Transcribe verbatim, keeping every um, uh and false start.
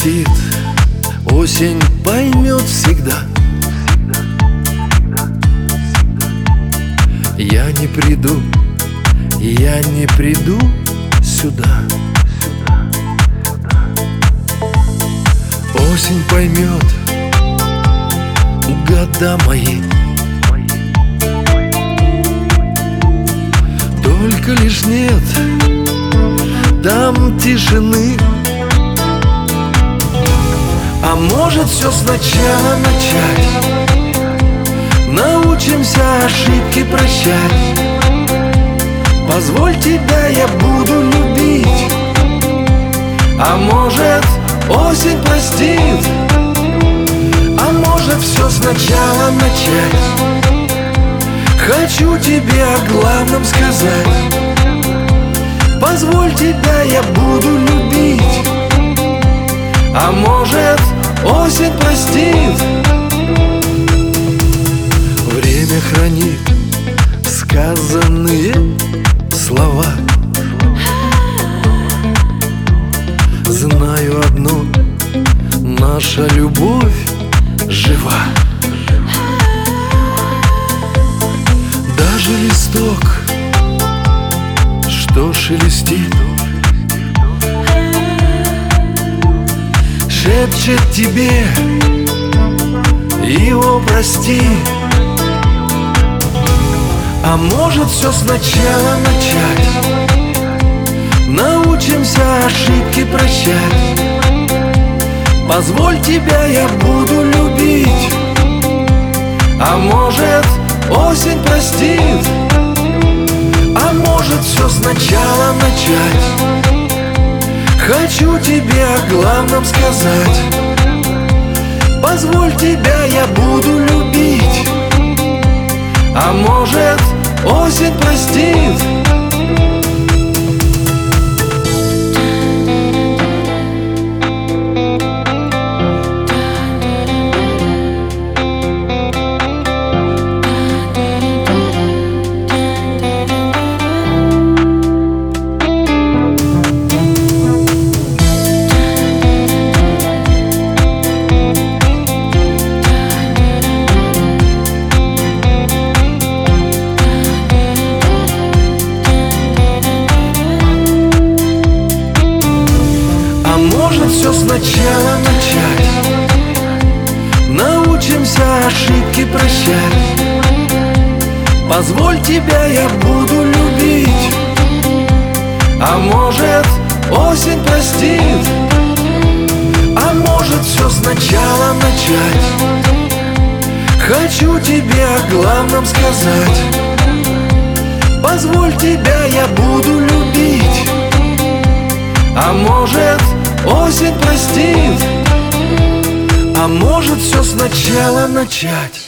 шелестит, осень поймет всегда. Я не приду, я не приду сюда. Осень поймет года мои, только лишь нет там тишины. А может все сначала начать, научимся ошибки прощать. Позволь, тебя я буду любить. А может осень простит, а может все сначала начать. Хочу тебе о главном сказать. Позволь, тебя я буду любить. А может осень простит. Время хранит сказанные слова. Знаю одно, наша любовь жива. Даже листок, что шелестит, шепчет тебе: его прости. А может все сначала начать, научимся ошибки прощать. Позволь, тебя я буду любить. А может осень простит, а может все сначала начать. Хочу тебе о главном сказать. Позволь, тебя я буду любить. А может осень простит. Все сначала начать, научимся ошибки прощать. Позволь, тебя я буду любить. А может осень простит, а может все сначала начать. Хочу тебе о главном сказать. Позволь, тебя я буду любить. А может осень простит, а может все сначала начать.